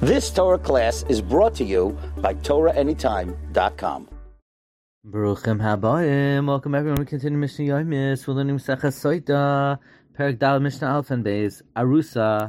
This Torah class is brought to you by TorahAnytime.com. Baruchim habayim. Welcome everyone. We continue Mishnah Yomis. We're learning Maseches Soita, Perek Dal, Mishnah Alef and Beis. Arusa,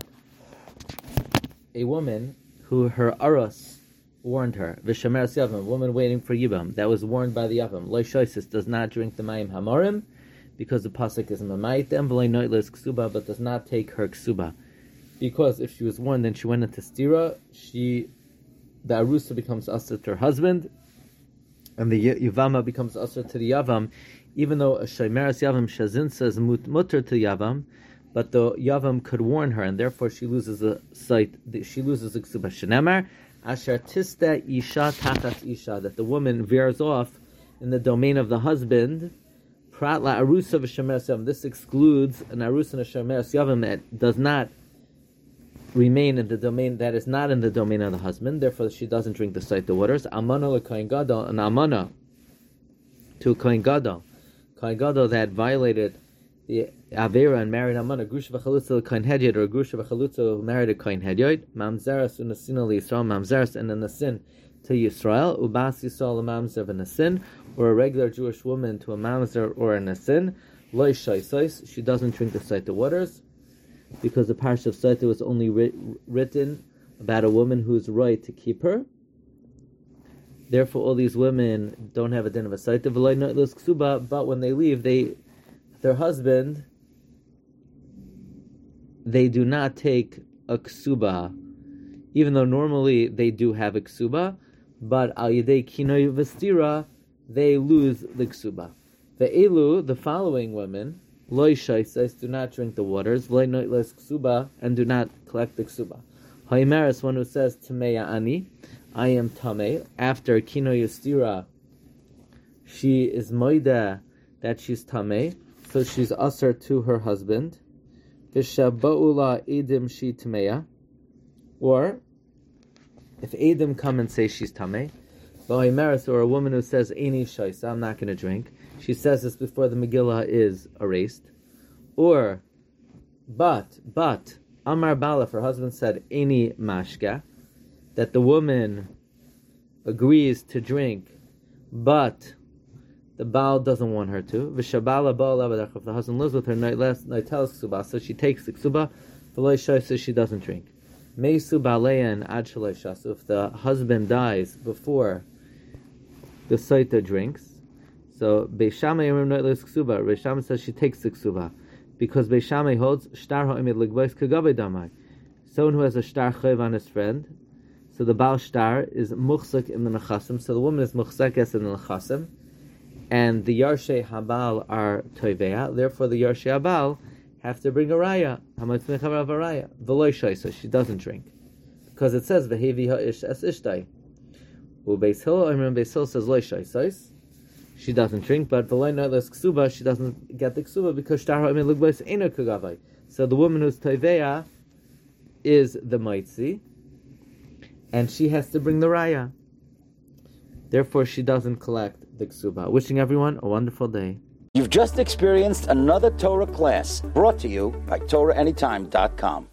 a woman who her arus warned her. V'shameres yavam, a woman waiting for Yibam, that was warned by the Yavam. Lo shoisis, does not drink the mayim hamorim, because the pasuk is mamayit them. V'lo noitles ksuba, but does not take her ksuba. Because if she was warned, then she went into stira, the arusa becomes asr to her husband, and the yavama becomes asr to the yavam, even though a shaymeres yavam shazin says mutter to yavam, but the yavam could warn her, and therefore she loses the sight. She loses the ksuba. Shenemar asher tista isha tachas isha, that the woman veers off in the domain of the husband. Prat la arusa v'shameres yavam. This excludes an arusa and a shaymeres yavam that does not remain in the domain that is not in the domain of the husband. Therefore, she doesn't drink the site waters. Amana lekohen gadol, an amana to a kohen gadol that violated the avera and married amana, grusha v'chalutza lekohen hedyot, or grusha v'chalutza who married a kohen hedyot, mamzeres unasina liyisrael, mamzeres and a nasin to Yisrael, ubas Yisrael a mamzer v'nasin, or a regular Jewish woman to a mamzer or a nasin, loy shaisais, she doesn't drink the site waters, because the parsha of Saita was only written about a woman who's right to keep her. Therefore, all these women don't have a din of a Saita, but when they leave, their husband, they do not take a ksuba, even though normally they do have a ksuba, but al yedei kinoy v'stira, they lose the ksuba. The elu, the following women, Loi shaisais, do not drink the waters. Loi noitles ksuba, and do not collect the ksuba. Haimeres, one who says Tameya ani, I am Tameh. After Kino Yustira, she is moida that she's Tameh, so she's usher to her husband. Vishaba'ula edim she Tameya, or if edim come and say she's Tameh, Haimeres, or a woman who says Ani shaisa, I'm not going to drink. She says this before the Megillah is erased. Or, but, Amar Bala, if her husband said, Any mashka, that the woman agrees to drink, but the Baal doesn't want her to. Vishabala Baal, if the husband lives with her, Naitelas ksuba, so she takes the ksuba, V'loi says she doesn't drink. Meisu Baleyan ad shaloi shasu, if the husband dies before the Saita drinks, so Beis Shammai Yomrim Noitles Ksuba. Beis Shammai says she takes the Ksuba, because Beis Shammai holds Shtar Ha'imid Ligbois Kagavei Damai. Someone who has a Shtar Chayv on his friend, so the Baal Shtar is Muchzak in the Nechasim, so the woman is Muchzakes in the Nechasim, and the Yarshei Habal are Toiveya, therefore the Yarshei Habal have to bring a Raya. Hamatz Mechavar of a Raya. V'loi Shaisa, she doesn't drink, because it says V'hevi Ha'ish Es Ishtai. Beis Hillel says Loi Shaisais, she doesn't drink, but v'loi noitles ksuba, she doesn't get the ksuba because shtar ha'imid ligbois eino kagavai. So the woman who's toiveya is the maitzi, and she has to bring the raya. Therefore, she doesn't collect the ksuba. Wishing everyone a wonderful day. You've just experienced another Torah class brought to you by TorahAnytime.com.